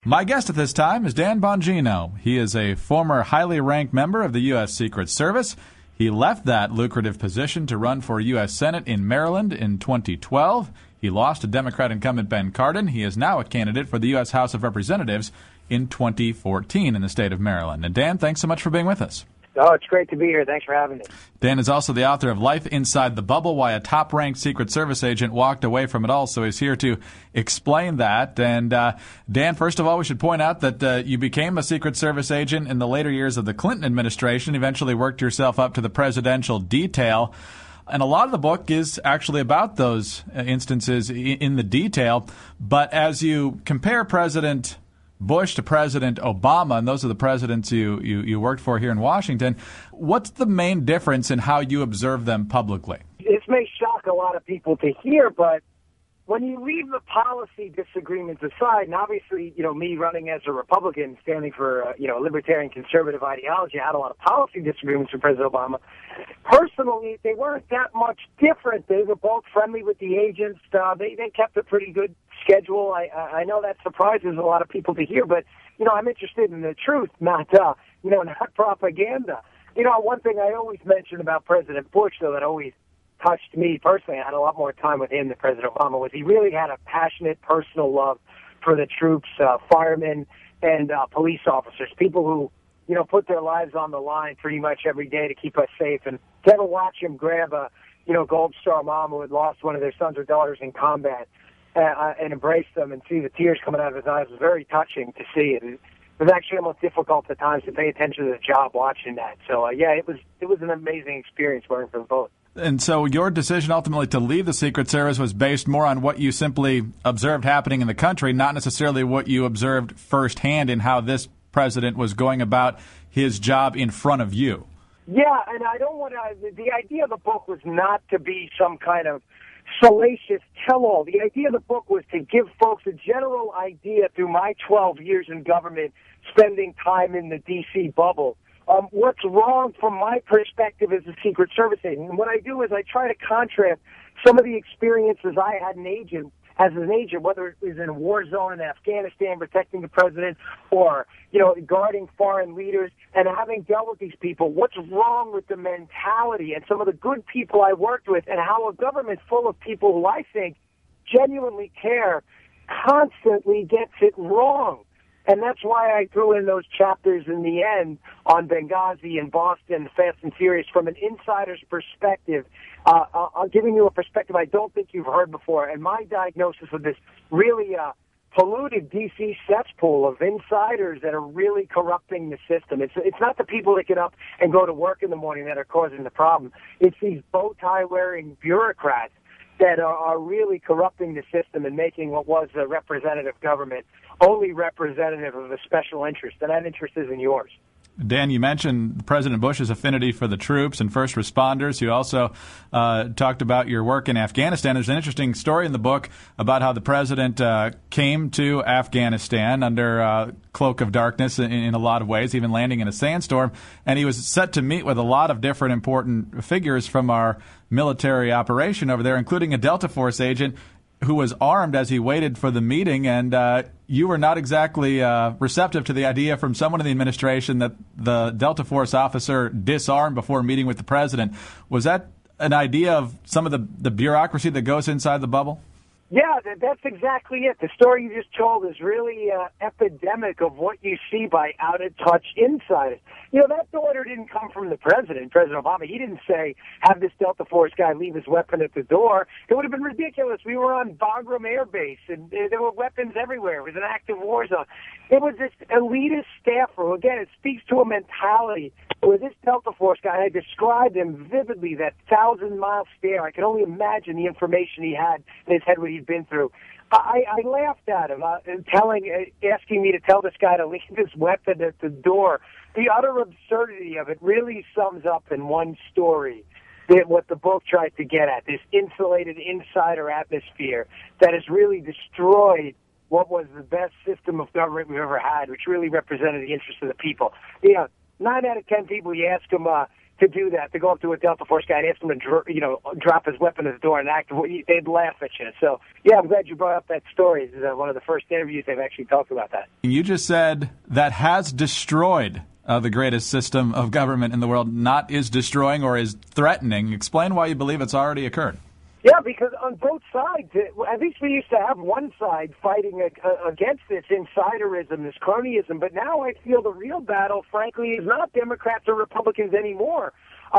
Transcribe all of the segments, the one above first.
My guest at this time is Dan Bongino. He is a former highly ranked member of the U.S. Secret Service. He left that lucrative position to run for U.S. Senate in Maryland in 2012. He lost to Democrat incumbent Ben Cardin. He is now a candidate for the U.S. House of Representatives in 2014 in the state of Maryland. And Dan, thanks so much for being with us. Oh, it's great to be here. Thanks for having me. Dan is also the author of Life Inside the Bubble, Why a Top-Ranked Secret Service Agent Walked Away from It All, so he's here to explain that. And Dan, first of all, we should point out that you became a Secret Service agent in the later years of the Clinton administration, eventually worked yourself up to the presidential detail. And a lot of the book is actually about those instances in the detail. But as you compare President Bush to President Obama, and those are the presidents you worked for here in Washington, what's the main difference in how you observe them publicly? This may shock a lot of people to hear, but when you leave the policy disagreements aside, and obviously, me running as a Republican, standing for, a libertarian conservative ideology, I had a lot of policy disagreements with President Obama. Personally, they weren't that much different. They were both friendly with the agents. They kept a pretty good schedule. I know that surprises a lot of people to hear, but, I'm interested in the truth, not propaganda. One thing I always mention about President Bush, though, that always touched me personally, I had a lot more time with him than President Obama, was he really had a passionate personal love for the troops, firemen, and police officers, people who, put their lives on the line pretty much every day to keep us safe. And to ever watch him grab a, Gold Star mom who had lost one of their sons or daughters in combat and embrace them and see the tears coming out of his eyes was very touching to see. It was actually almost difficult at times to pay attention to the job watching that. So, it was an amazing experience working for them both. And so your decision ultimately to leave the Secret Service was based more on what you simply observed happening in the country, not necessarily what you observed firsthand in how this president was going about his job in front of you. Yeah, and I don't want to, the idea of the book was not to be some kind of salacious tell-all. The idea of the book was to give folks a general idea through my 12 years in government, spending time in the D.C. bubble, what's wrong from my perspective as a Secret Service agent. And what I do is I try to contrast some of the experiences I had as an agent, whether it was in a war zone in Afghanistan protecting the president or, guarding foreign leaders, and having dealt with these people, what's wrong with the mentality and some of the good people I worked with, and how a government full of people who I think genuinely care constantly gets it wrong. And that's why I threw in those chapters in the end on Benghazi and Boston, Fast and Furious, from an insider's perspective. I'm giving you a perspective I don't think you've heard before. And my diagnosis of this really polluted D.C. cesspool of insiders that are really corrupting the system. It's not the people that get up and go to work in the morning that are causing the problem. It's these bow-tie-wearing bureaucrats that are really corrupting the system and making what was a representative government only representative of a special interest, and that interest isn't yours. Dan, you mentioned President Bush's affinity for the troops and first responders. You also talked about your work in Afghanistan. There's an interesting story in the book about how the president came to Afghanistan under cloak of darkness in a lot of ways, even landing in a sandstorm, and he was set to meet with a lot of different important figures from our military operation over there, including a Delta Force agent who was armed as he waited for the meeting, and you were not exactly receptive to the idea from someone in the administration that the Delta Force officer disarmed before meeting with the president. Was that an idea of some of the bureaucracy that goes inside the bubble? Yeah, that's exactly it. The story you just told is really epidemic of what you see by out-of-touch insiders. That order didn't come from the president, President Obama. He didn't say, have this Delta Force guy leave his weapon at the door. It would have been ridiculous. We were on Bagram Air Base, and there were weapons everywhere. It was an active war zone. It was this elitist staffer who, again, it speaks to a mentality where this Delta Force guy, I described him vividly, that 1,000-mile stare. I can only imagine the information he had in his head, what he'd been through. I laughed at him, asking me to tell this guy to leave his weapon at the door. The utter absurdity of it really sums up in one story what the book tried to get at, this insulated insider atmosphere that has really destroyed what was the best system of government we've ever had, which really represented the interests of the people. 9 out of 10 people, you ask them, to do that, to go up to a Delta Force guy and ask him to, drop his weapon at the door and act. They'd laugh at you. So, yeah, I'm glad you brought up that story. This is one of the first interviews they've actually talked about that. You just said that has destroyed the greatest system of government in the world, not is destroying or is threatening. Explain why you believe it's already occurred. Yeah, because on both sides, at least we used to have one side fighting against this insiderism, this cronyism, but now I feel the real battle, frankly, is not Democrats or Republicans anymore.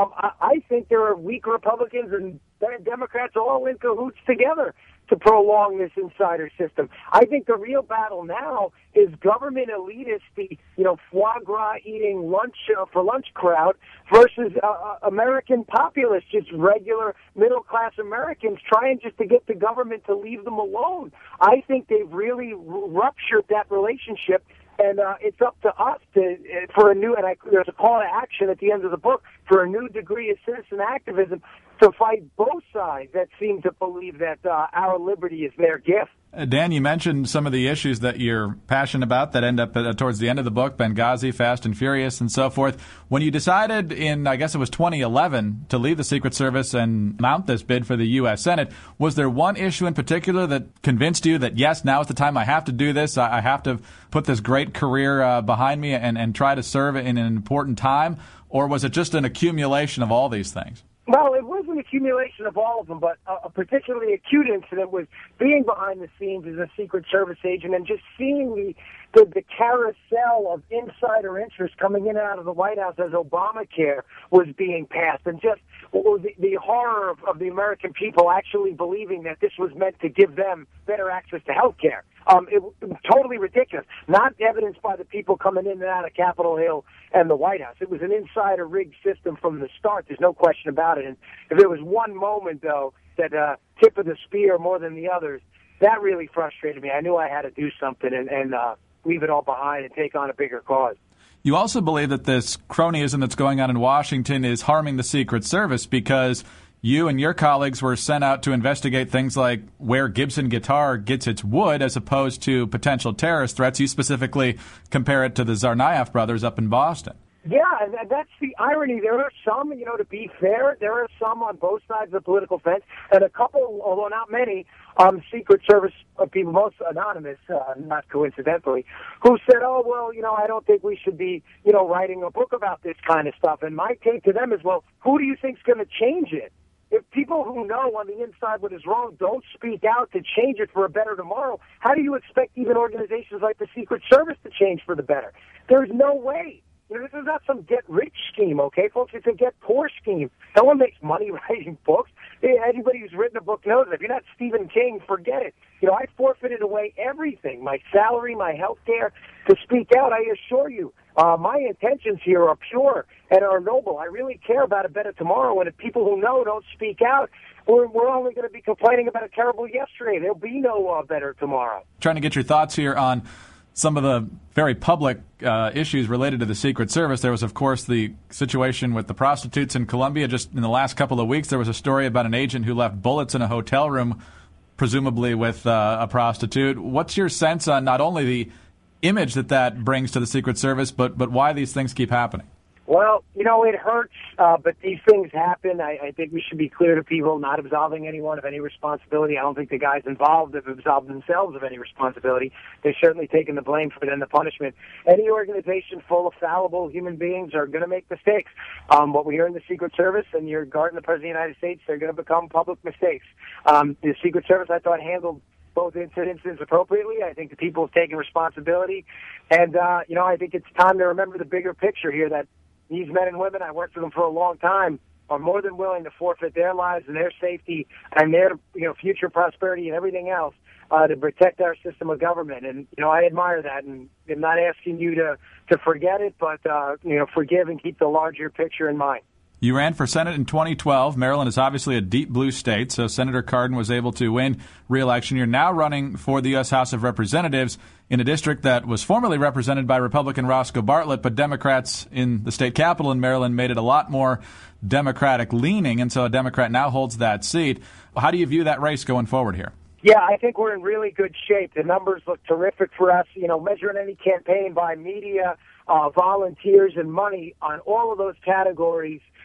I think there are weak Republicans and Democrats all in cahoots together to prolong this insider system. I think the real battle now is government elitists, the foie gras eating lunch crowd versus American populists, just regular middle class Americans trying just to get the government to leave them alone. I think they've really ruptured that relationship. And it's up to us for a new, there's a call to action at the end of the book for a new degree of citizen activism to fight both sides that seem to believe that our liberty is their gift. Dan, you mentioned some of the issues that you're passionate about that end up towards the end of the book, Benghazi, Fast and Furious, and so forth. When you decided in, I guess it was 2011, to leave the Secret Service and mount this bid for the U.S. Senate, was there one issue in particular that convinced you that, yes, now is the time I have to do this, I have to put this great career behind me and try to serve in an important time? Or was it just an accumulation of all these things? Well, it was an accumulation of all of them, but a particularly acute incident was being behind the scenes as a Secret Service agent and just seeing the carousel of insider interest coming in and out of the White House as Obamacare was being passed, and just the horror of the American people actually believing that this was meant to give them better access to health care. It was totally ridiculous, not evidenced by the people coming in and out of Capitol Hill and the White House. It was an insider rigged system from the start. There's no question about it. And if there was one moment, though, that tip of the spear more than the others, that really frustrated me. I knew I had to do something and leave it all behind and take on a bigger cause. You also believe that this cronyism that's going on in Washington is harming the Secret Service because you and your colleagues were sent out to investigate things like where Gibson Guitar gets its wood as opposed to potential terrorist threats. You specifically compare it to the Tsarnaev brothers up in Boston. Yeah, and that's the irony. There are some, to be fair, there are some on both sides of the political fence, and a couple, although not many, Secret Service people, most anonymous, not coincidentally, who said, oh, well, I don't think we should be, writing a book about this kind of stuff. And my take to them is, well, who do you think's going to change it? If people who know on the inside what is wrong don't speak out to change it for a better tomorrow, how do you expect even organizations like the Secret Service to change for the better? There's no way. This is not some get-rich scheme, okay, folks? It's a get-poor scheme. No one makes money writing books. Anybody who's written a book knows that. If you're not Stephen King, forget it. I forfeited away everything, my salary, my health care, to speak out. I assure you, my intentions here are pure and are noble. I really care about a better tomorrow, and if people who know don't speak out, we're only going to be complaining about a terrible yesterday. There'll be no better tomorrow. Trying to get your thoughts here on some of the very public issues related to the Secret Service. There was, of course, the situation with the prostitutes in Colombia. Just in the last couple of weeks, there was a story about an agent who left bullets in a hotel room, presumably with a prostitute. What's your sense on not only the image that brings to the Secret Service, but why these things keep happening? Well, it hurts, but these things happen. I think we should be clear to people, not absolving anyone of any responsibility. I don't think the guys involved have absolved themselves of any responsibility. They've certainly taken the blame for it and the punishment. Any organization full of fallible human beings are going to make mistakes. What we hear in the Secret Service, and you're guarding the President of the United States, they're going to become public mistakes. The Secret Service, I thought, handled both incidents appropriately. I think the people have taken responsibility. And, I think it's time to remember the bigger picture here, that these men and women, I worked with them for a long time, are more than willing to forfeit their lives and their safety and their future prosperity and everything else to protect our system of government. And, I admire that. And I'm not asking you to forget it, but, forgive and keep the larger picture in mind. You ran for Senate in 2012. Maryland is obviously a deep blue state, so Senator Cardin was able to win re-election. You're now running for the U.S. House of Representatives in a district that was formerly represented by Republican Roscoe Bartlett, but Democrats in the state capital in Maryland made it a lot more Democratic-leaning, and so a Democrat now holds that seat. How do you view that race going forward here? Yeah, I think we're in really good shape. The numbers look terrific for us. Measuring any campaign by media, volunteers, and money on all of those categories,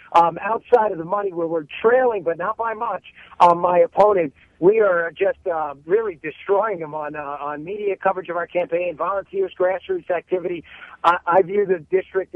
outside of the money where we're trailing, but not by much, my opponent, we are just really destroying them on media coverage of our campaign, volunteers, grassroots activity. I view the district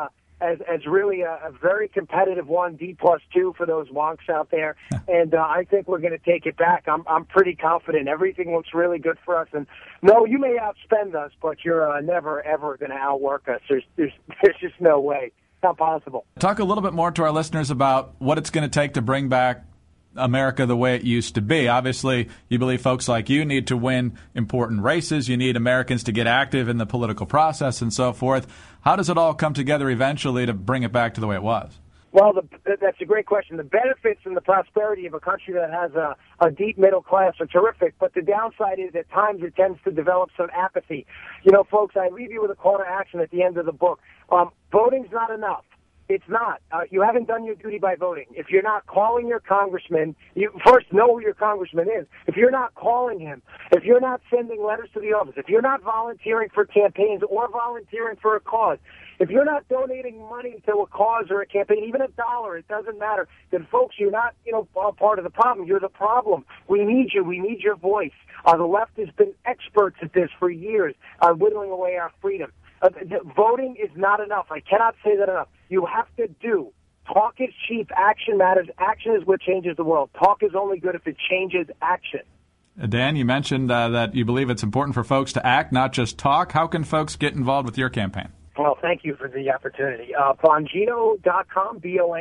as really a very competitive one, D+2 for those wonks out there, and I think we're going to take it back. I'm pretty confident. Everything looks really good for us, and no, you may outspend us, but you're never ever going to outwork us. There's just no way. It's not possible. Talk a little bit more to our listeners about what it's going to take to bring back America the way it used to be. Obviously, you believe folks like you need to win important races. You need Americans to get active in the political process and so forth. How does it all come together eventually to bring it back to the way it was? Well, that's a great question. The benefits and the prosperity of a country that has a deep middle class are terrific, but the downside is at times it tends to develop some apathy. You know, folks, I leave you with a call to action at the end of the book. Voting's not enough. It's not. You haven't done your duty by voting. If you're not calling your congressman, you first know who your congressman is. If you're not calling him, if you're not sending letters to the office, if you're not volunteering for campaigns or volunteering for a cause, if you're not donating money to a cause or a campaign, even $1, it doesn't matter, then folks, you're not, part of the problem. You're the problem. We need you. We need your voice. The left has been experts at this for years, whittling away our freedom. Voting is not enough. I cannot say that enough. You have to do. Talk is cheap. Action matters. Action is what changes the world. Talk is only good if it changes action. Dan, you mentioned that you believe it's important for folks to act, not just talk. How can folks get involved with your campaign? Well, thank you for the opportunity. Bongino.com,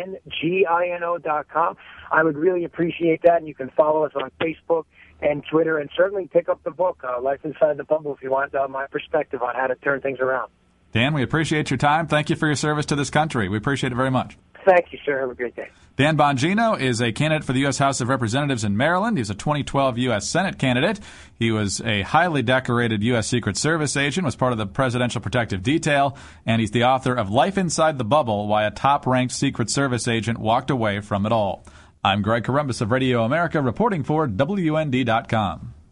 Bongino.com. I would really appreciate that, and you can follow us on Facebook and Twitter, and certainly pick up the book, Life Inside the Bubble, if you want my perspective on how to turn things around. Dan, we appreciate your time. Thank you for your service to this country. We appreciate it very much. Thank you, sir. Have a great day. Dan Bongino is a candidate for the U.S. House of Representatives in Maryland. He's a 2012 U.S. Senate candidate. He was a highly decorated U.S. Secret Service agent, was part of the Presidential Protective Detail, and he's the author of Life Inside the Bubble, Why a Top-Ranked Secret Service Agent Walked Away from It All. I'm Greg Corombos of Radio America, reporting for WND.com.